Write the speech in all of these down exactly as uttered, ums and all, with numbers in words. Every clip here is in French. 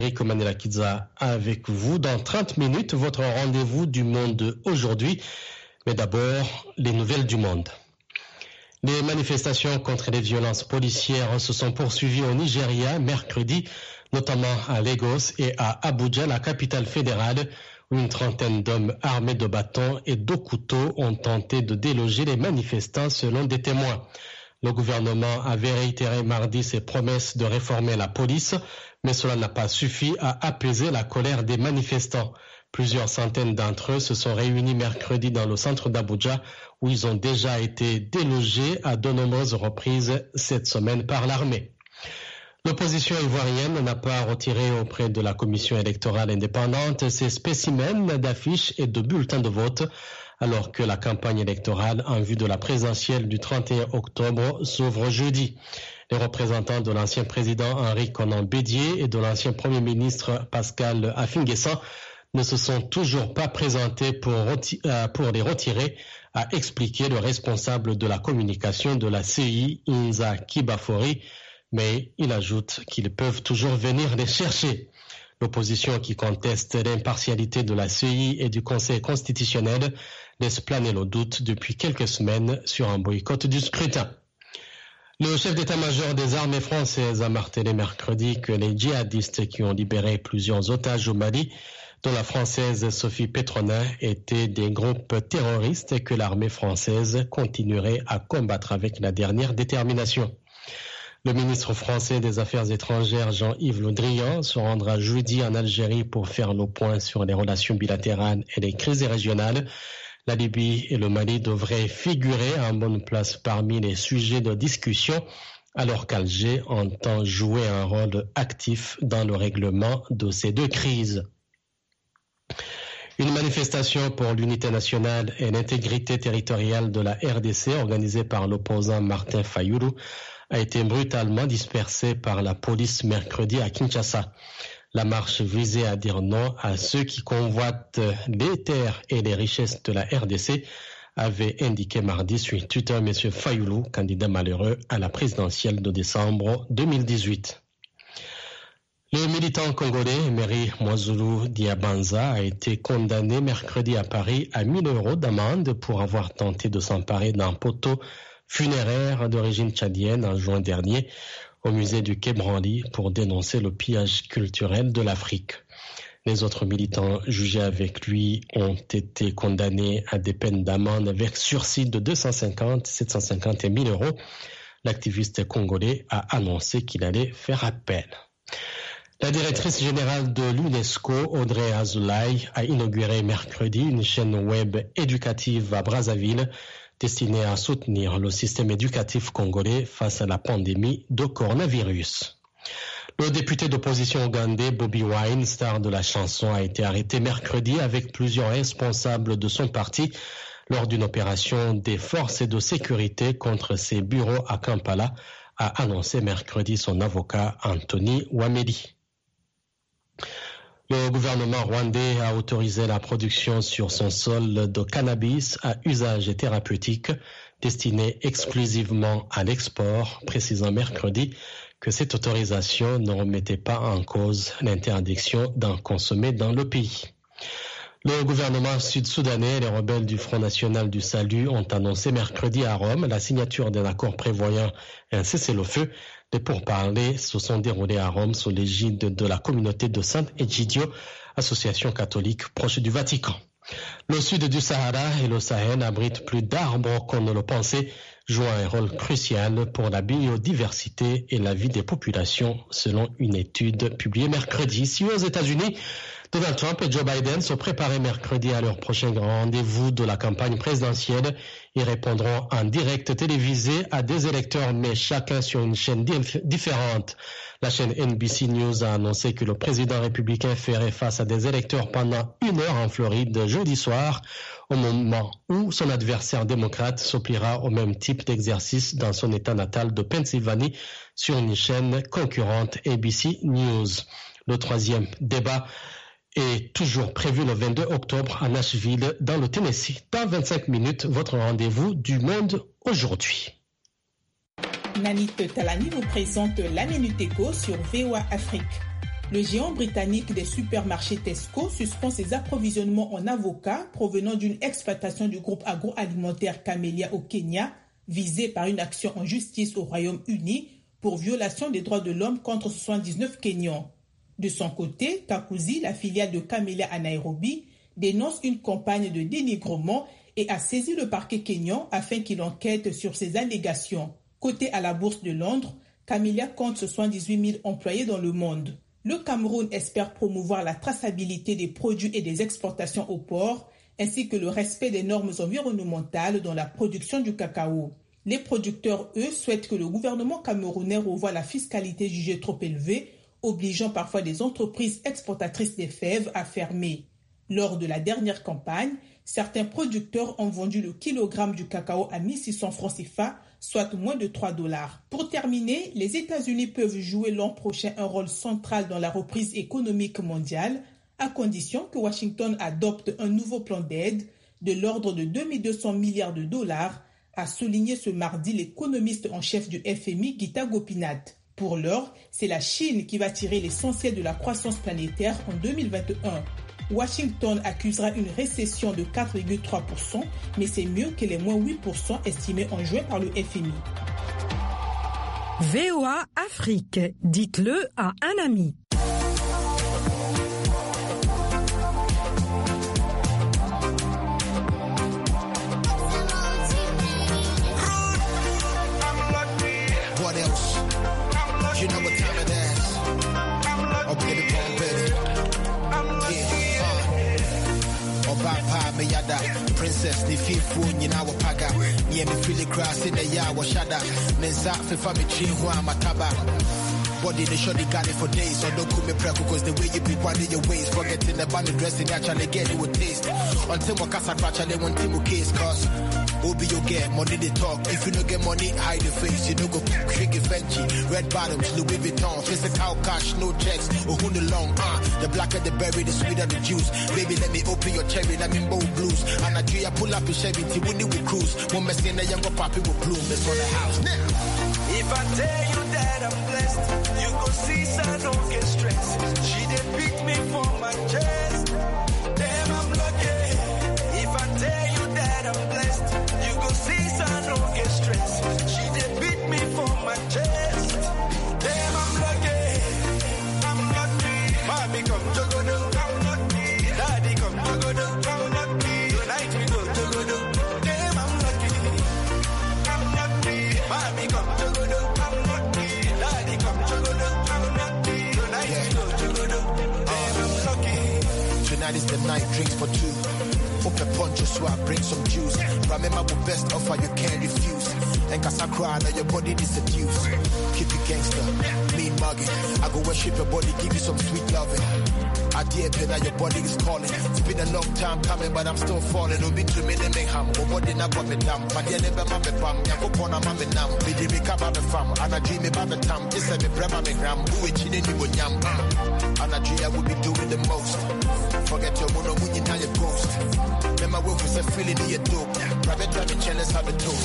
Eric Manelakiza avec vous dans trente minutes, votre rendez-vous du monde aujourd'hui. Mais d'abord, les nouvelles du monde. Les manifestations contre les violences policières se sont poursuivies au Nigeria mercredi, notamment à Lagos et à Abuja, la capitale fédérale, où une trentaine d'hommes armés de bâtons et de couteaux ont tenté de déloger les manifestants selon des témoins. Le gouvernement avait réitéré mardi ses promesses de réformer la police, mais cela n'a pas suffi à apaiser la colère des manifestants. Plusieurs centaines d'entre eux se sont réunis mercredi dans le centre d'Abuja, où ils ont déjà été délogés à de nombreuses reprises cette semaine par l'armée. L'opposition ivoirienne n'a pas retiré auprès de la commission électorale indépendante ses spécimens d'affiches et de bulletins de vote, alors que la campagne électorale en vue de la présidentielle du trente et un octobre s'ouvre jeudi. Les représentants de l'ancien président Henri Konan Bédié et de l'ancien premier ministre Pascal Affi-N'Guessan ne se sont toujours pas présentés pour, pour les retirer, a expliqué le responsable de la communication de la C I, Inza Kibafori, mais il ajoute qu'ils peuvent toujours venir les chercher. L'opposition qui conteste l'impartialité de la C I et du Conseil constitutionnel laisse planer le doute depuis quelques semaines sur un boycott du scrutin. Le chef d'état-major des armées françaises a martelé mercredi que les djihadistes qui ont libéré plusieurs otages au Mali, dont la française Sophie Petronin, étaient des groupes terroristes et que l'armée française continuerait à combattre avec la dernière détermination. Le ministre français des Affaires étrangères Jean-Yves Le Drian se rendra jeudi en Algérie pour faire le point sur les relations bilatérales et les crises régionales. La Libye et le Mali devraient figurer en bonne place parmi les sujets de discussion, alors qu'Alger entend jouer un rôle actif dans le règlement de ces deux crises. Une manifestation pour l'unité nationale et l'intégrité territoriale de la R D C organisée par l'opposant Martin Fayoulou a été brutalement dispersée par la police mercredi à Kinshasa. La marche visait à dire non à ceux qui convoitent les terres et les richesses de la R D C, avait indiqué mardi sur Twitter M. Fayoulou, candidat malheureux à la présidentielle de décembre deux mille dix-huit. Le militant congolais Emery Mwazulu Diabanza a été condamné mercredi à Paris à mille euros d'amende pour avoir tenté de s'emparer d'un poteau funéraire d'origine tchadienne en juin dernier au musée du Quai Branly pour dénoncer le pillage culturel de l'Afrique. Les autres militants jugés avec lui ont été condamnés à des peines d'amende avec sursis de deux cent cinquante, sept cent cinquante et mille euros. L'activiste congolais a annoncé qu'il allait faire appel. La directrice générale de l'UNESCO, Audrey Azoulay, a inauguré mercredi une chaîne web éducative à Brazzaville destinée à soutenir le système éducatif congolais face à la pandémie de coronavirus. Le député d'opposition ougandais Bobby Wine, star de la chanson, a été arrêté mercredi avec plusieurs responsables de son parti lors d'une opération des forces de sécurité contre ses bureaux à Kampala, a annoncé mercredi son avocat Anthony Wameli. Le gouvernement rwandais a autorisé la production sur son sol de cannabis à usage thérapeutique destiné exclusivement à l'export, précisant mercredi que cette autorisation ne remettait pas en cause l'interdiction d'en consommer dans le pays. Le gouvernement sud-soudanais et les rebelles du Front national du salut ont annoncé mercredi à Rome la signature d'un accord prévoyant un cessez-le-feu. Les pourparlers se sont déroulés à Rome sous l'égide de la communauté de Sant'Egidio, association catholique proche du Vatican. Le sud du Sahara et le Sahel abritent plus d'arbres qu'on ne le pensait, jouant un rôle crucial pour la biodiversité et la vie des populations, selon une étude publiée mercredi. Ici aux États-Unis, Donald Trump et Joe Biden se préparaient mercredi à leur prochain grand rendez-vous de la campagne présidentielle. Ils répondront en direct télévisé à des électeurs, mais chacun sur une chaîne différente. La chaîne N B C News a annoncé que le président républicain ferait face à des électeurs pendant une heure en Floride jeudi soir, au moment où son adversaire démocrate s'oppliera au même type d'exercice dans son état natal de Pennsylvanie sur une chaîne concurrente A B C News. Le troisième débat est toujours prévu le vingt-deux octobre à Nashville, dans le Tennessee. Dans vingt-cinq minutes, votre rendez-vous du monde aujourd'hui. Nanit Talani vous présente la Minute Éco sur V O A Afrique. Le géant britannique des supermarchés Tesco suspend ses approvisionnements en avocats provenant d'une exploitation du groupe agroalimentaire Camellia au Kenya, visée par une action en justice au Royaume-Uni pour violation des droits de l'homme contre soixante-dix-neuf Kenyans. De son côté, Kakuzi, la filiale de Camellia à Nairobi, dénonce une campagne de dénigrement et a saisi le parquet kényan afin qu'il enquête sur ces allégations. Coté à la bourse de Londres, Camellia compte soixante-dix-huit mille employés dans le monde. Le Cameroun espère promouvoir la traçabilité des produits et des exportations au port, ainsi que le respect des normes environnementales dans la production du cacao. Les producteurs, eux, souhaitent que le gouvernement camerounais revoie la fiscalité jugée trop élevée, obligeant parfois des entreprises exportatrices des fèves à fermer. Lors de la dernière campagne, certains producteurs ont vendu le kilogramme du cacao à mille six cents francs C F A, soit moins de trois dollars. Pour terminer, les États-Unis peuvent jouer l'an prochain un rôle central dans la reprise économique mondiale, à condition que Washington adopte un nouveau plan d'aide de l'ordre de deux mille deux cents milliards de dollars, a souligné ce mardi l'économiste en chef du F M I, Gita Gopinath. Pour l'heure, c'est la Chine qui va tirer l'essentiel de la croissance planétaire en deux mille vingt et un. Washington accusera une récession de quatre virgule trois pour cent, mais c'est mieux que les moins huit pour cent estimés en juin par le F M I. V O A Afrique, dites-le à un ami. What else? You know what time it is. Oh, baby, oh, baby. Yeah, uh. Obapa, me yada. Princess, the fifth, you know, paga. Yeah, me feel the grass in the yard, was shada. Mensa, fifa, me chin, who am a taba. Body, the shorty got it for days. So don't call me preco, cause the way you be winding your waist. Forgetting the band dressing, actually get it with taste. Until my casa actually want to case, cause Obi you get money they talk. If you don't get money, hide the face. You don't go shake it Fenty. Red bottoms, Louis Vuitton. Physical cash, no checks. Oh, who the long, uh. The blacker the berry, the sweeter the juice. Baby, let me open your cherry, let me bold blues. And I do pull up a Chevy, T-Winnie with cruise. One mess in the younger poppy with bloom. It's on the house now. If I tell you that I'm blessed, you go see, so I don't get stressed. She did beat me for my chest. Damn, I'm lucky. If I tell you that I'm blessed, you go see, so I don't get stressed. She did beat me for my chest. Damn, I'm lucky. I'm lucky. Mommy come jogodo, I'm lucky. Daddy come jogodo, I'm lucky. Tonight we go jogodo. Damn, I'm lucky. I'm lucky. Mommy come jogodo, I'm lucky. Daddy come jogodo, I'm lucky. Tonight yeah. we go jogodo. Damn, I'm lucky. Tonight is the night, drinks for two. Open poncho, so I bring some juice. Remember the best offer you can't refuse. And cause I cry, now your body is seduced. Keep it gangster, mean mugging. I go worship your body, give you some sweet loving. I dare pay that your body is calling. It's been a long time coming, but I'm still falling. Don't be too many make ham. Oh, body not got me down. But yeah, never mammy bam. Ya go pon a mammy nam. Be the recover the fam. And I dream about the time. This is me brema me gram. Who is chilling you with yam? And I dream I will be doing the most. Forget your mono when you now your ghost. Then my wolf is a feeling in your dope. Private driving challenge have a toast.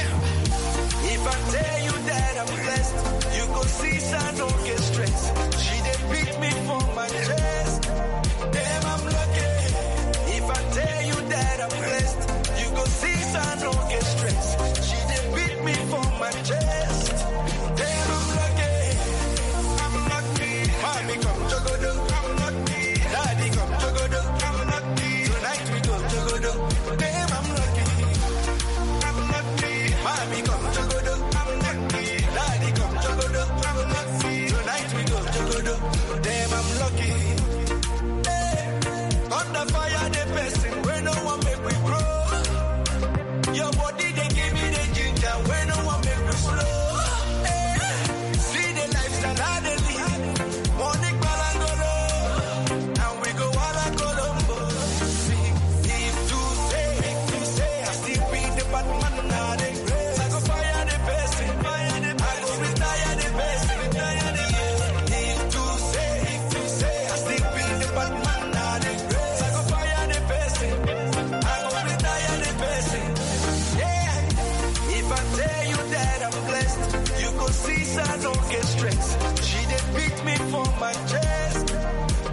If I tell you that I'm blessed, you go see, so I don't get stressed. She did beat me for my chest. Damn, I'm lucky. If I tell you that I'm blessed, you go see, so I don't get stressed. She did beat me for my chest. Damn, I'm lucky. I'm lucky. Mommy come jogodo, I'm lucky. Daddy come jogodo, I'm lucky. Tonight we go jogodo. Damn, I'm lucky. I'm lucky. Mommy come jogodo, I'm lucky. Daddy come jogodo, I'm lucky. Tonight we go jogodo. Damn, I'm lucky.